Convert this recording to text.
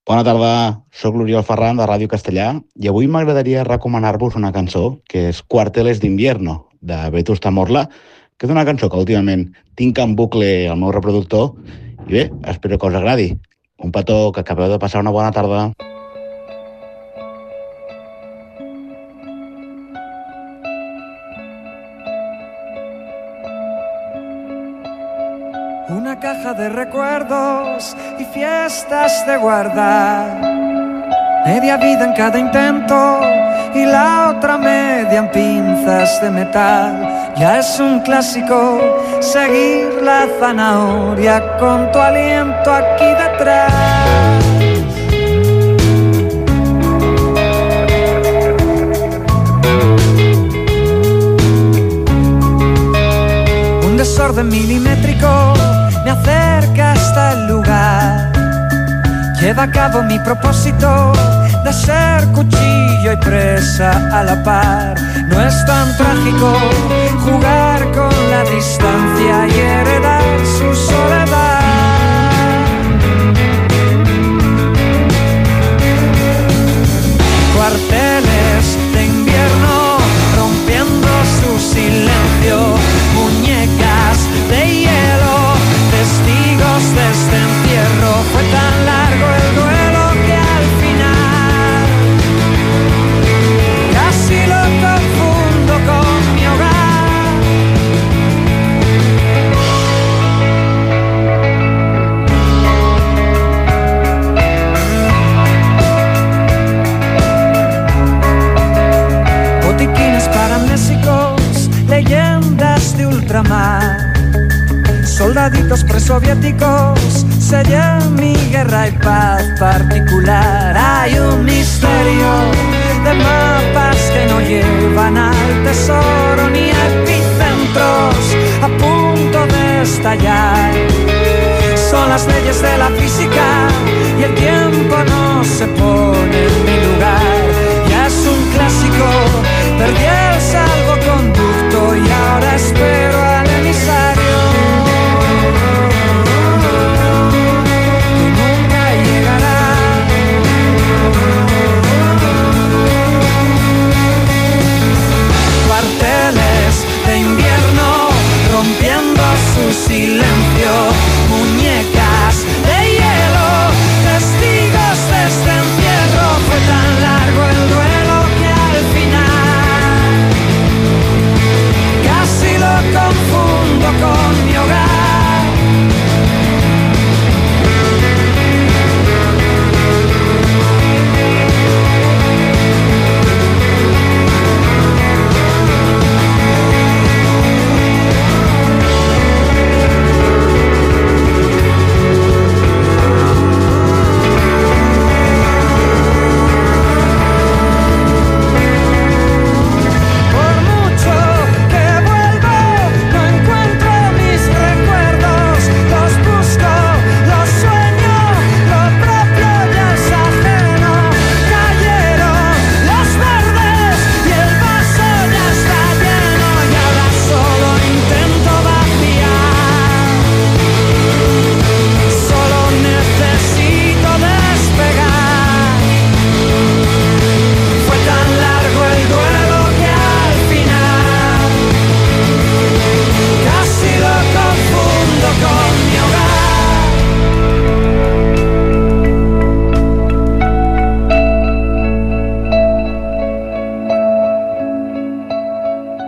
Bona tarda, sóc l'Oriol Ferran de Ràdio Castellà i avui m'agradaria recomanar-vos una cançó que és Cuarteles d'Invierno, de Vetusta Morla, que és una cançó que últimament tinc en bucle al meu reproductor i bé, espero que us agradi. Un petó, que acabeu de passar una bona tarda. Una caja de recuerdos y fiestas de guardar, media vida en cada intento y la otra media en pinzas de metal. Ya es un clásico seguir la zanahoria con tu aliento aquí detrás. Un desorden milimétrico me acerca hasta el lugar. Lleva a cabo mi propósito de ser cuchillo y presa a la par. No es tan trágico jugar con la distancia y heredar su soledad. Cuarteles de invierno rompiendo su silencio, muñecas de hielo, testigos de este encierro. Fue tan largo el duelo que al final casi lo confundo con mi hogar. Botiquines paramnésicos, leyendas de ultramar, soldaditos presoviéticos, sellan mi guerra y paz particular. Hay un misterio de mapas que no llevan al tesoro ni epicentros a punto de estallar. Son las leyes de la física y el tiempo no se pone en mi lugar. Ya es un clásico, perdiendo